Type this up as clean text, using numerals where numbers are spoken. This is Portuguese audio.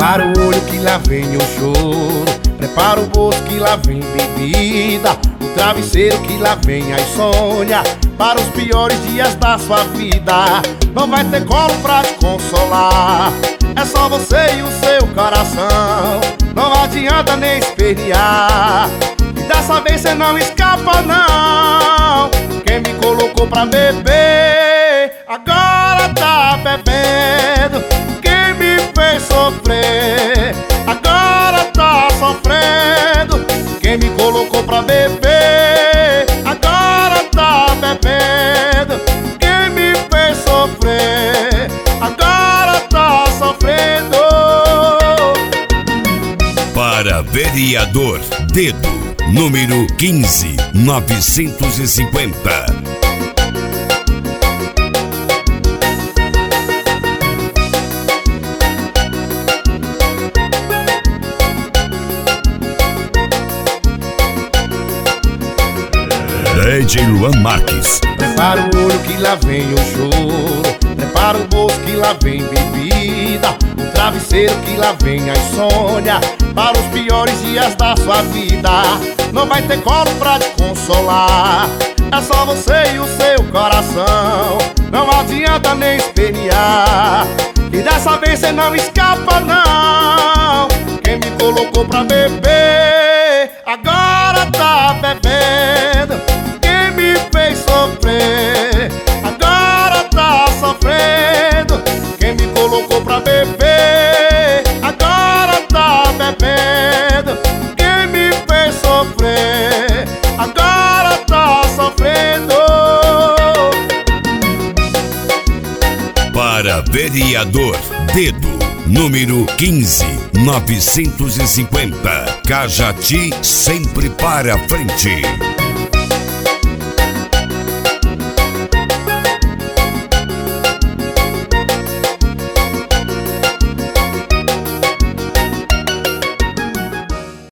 Prepara o olho que lá vem o choro, prepara o bolso que lá vem bebida, o travesseiro que lá vem a insônia, para os piores dias da sua vida. Não vai ter colo pra te consolar, é só você e o seu coração. Não adianta nem espernear, e dessa vez cê não escapa não. Quem me colocou pra beber, agora tá bebendo. Quem me fez sofrer, agora tá sofrendo. Quem me colocou pra beber, agora tá bebendo. Quem me fez sofrer, agora tá sofrendo. Para vereador, dedo número 15.950. DJ Luan Marques. Prepara o olho que lá vem o choro, prepara o bolso que lá vem bebida, o travesseiro que lá vem a insônia, para os piores dias da sua vida. Não vai ter colo pra te consolar, é só você e o seu coração. Não adianta nem espernear, e dessa vez cê não escapa não. Quem me colocou pra beber, agora tá bebendo. Quem me fez sofrer, agora tá sofrendo. Quem me colocou pra beber, agora tá bebendo. Quem me fez sofrer, agora tá sofrendo. Para vereador, dedo número 15.950. Cajati sempre para frente.